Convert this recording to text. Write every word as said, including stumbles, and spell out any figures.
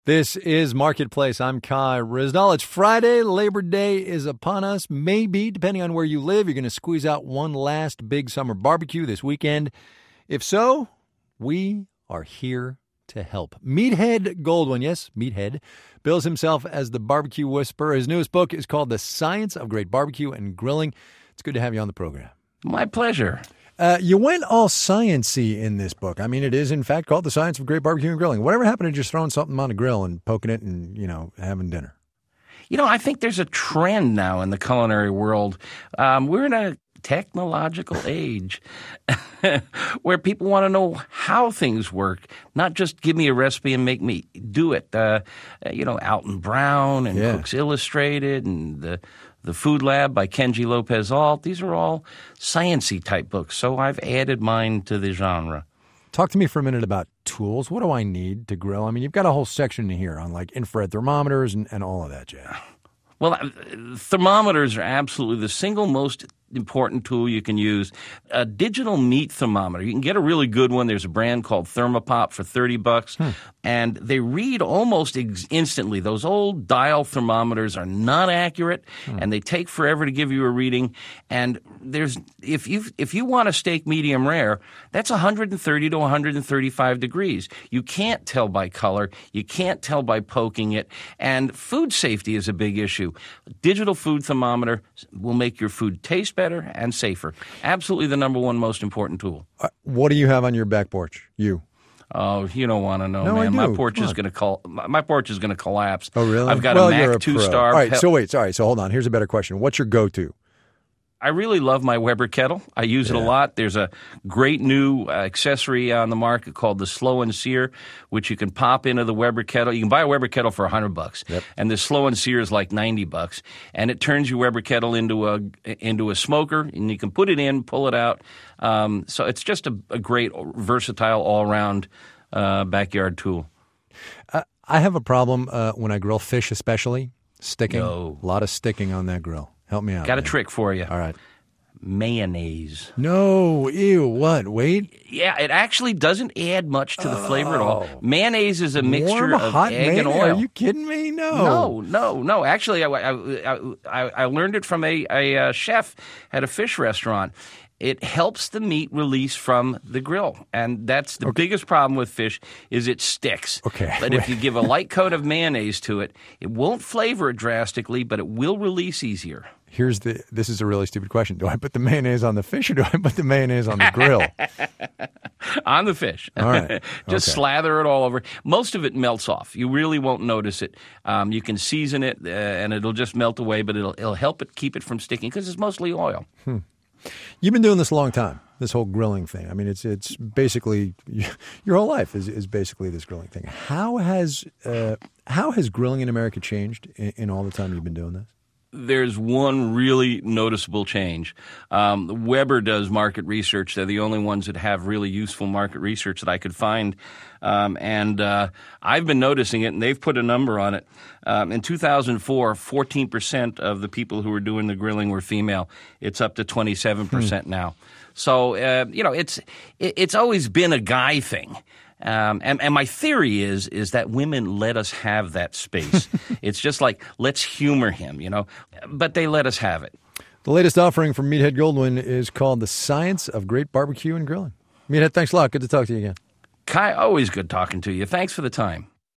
This is Marketplace. I'm Kai Ryssdal. It's Friday. Labor Day is upon us. Maybe, depending on where you live, you're going to squeeze out one last big summer barbecue this weekend. If so, we are here to help. Meathead Goldwyn, yes, Meathead, bills himself as the barbecue whisperer. His newest book is called The Science of Great Barbecue and Grilling. It's good to have you on the program. My pleasure. Uh, you went all science-y in this book. I mean, it is, in fact, called The Science of Great Barbecue and Grilling. Whatever happened to just throwing something on the grill and poking it and, you know, having dinner? You know, I think there's a trend now in the culinary world. Um, we're in a technological age where people want to know how things work, not just give me a recipe and make me do it. Uh, you know, Alton Brown and Yeah. Cooks Illustrated and the The Food Lab by Kenji Lopez-Alt. These are all science-y type books, so I've added mine to the genre. Talk to me for a minute about tools. What do I need to grill? I mean, you've got a whole section here on like infrared thermometers and, and all of that jazz. Well, uh, thermometers are absolutely the single most important tool you can use. A digital meat thermometer. You can get a really good one. There's a brand called Thermopop for thirty bucks. Hmm. And they read almost ex- instantly. Those old dial thermometers are not accurate, hmm. and they take forever to give you a reading. And there's if you if you want a steak medium rare, that's one hundred thirty to one hundred thirty-five degrees. You can't tell by color. You can't tell by poking it. And food safety is a big issue. A digital food thermometer will make your food taste better and safer. Absolutely the number one most important tool. Uh, what do you have on your back porch? You. Oh, you don't want to know, no, man. I do. My porch Come is on. going to col- my porch is going to collapse. Oh, really? I've got well, a you're Mac a two-star. All right, pe- so wait, sorry. So hold on. Here's a better question. What's your go-to? I really love my Weber kettle. I use Yeah. it a lot. There's a great new uh, accessory on the market called the Slow and Sear, which you can pop into the Weber kettle. You can buy a Weber kettle for one hundred bucks, yep. and the Slow and Sear is like ninety bucks, and it turns your Weber kettle into a into a smoker, and you can put it in, pull it out. Um, so it's just a, a great, versatile, all-around uh, backyard tool. Uh, I have a problem uh, when I grill fish, especially sticking. No. A lot of sticking on that grill. Help me out. Got a man. trick for you. All right. Mayonnaise. No, ew, what? Wait. Yeah, it actually doesn't add much to the oh. flavor at all. Mayonnaise is a mixture Warm, of hot egg and mayonnaise? oil. Are you kidding me? No. No, no, no. Actually, I, I, I, I learned it from a, a, a chef at a fish restaurant. It helps the meat release from the grill, and that's the Okay. biggest problem with fish is it sticks. Okay. But if you give a light coat of mayonnaise to it, it won't flavor it drastically, but it will release easier. Here's the. This is a really stupid question. Do I put the mayonnaise on the fish or do I put the mayonnaise on the grill? On the fish. All right. Just Okay. slather it all over. Most of it melts off. You really won't notice it. Um, you can season it, uh, and it'll just melt away, but it'll, it'll help it keep it from sticking because it's mostly oil. Hmm. You've been doing this a long time, this whole grilling thing. I mean, it's it's basically your whole life is, is basically this grilling thing. How has uh, how has grilling in America changed in, in all the time you've been doing this? There's one really noticeable change. Um, Weber does market research. They're the only ones that have really useful market research that I could find. Um, and uh, I've been noticing it, and they've put a number on it. Um, in two thousand four, fourteen percent of the people who were doing the grilling were female. It's up to twenty-seven percent hmm. now. So, uh, you know, it's it, it's always been a guy thing. Um, and, and my theory is is that women let us have that space. It's just like, let's humor him, you know. But they let us have it. The latest offering from Meathead Goldwyn is called The Science of Great Barbecue and Grilling. Meathead, thanks a lot. Good to talk to you again. Kai, always good talking to you. Thanks for the time.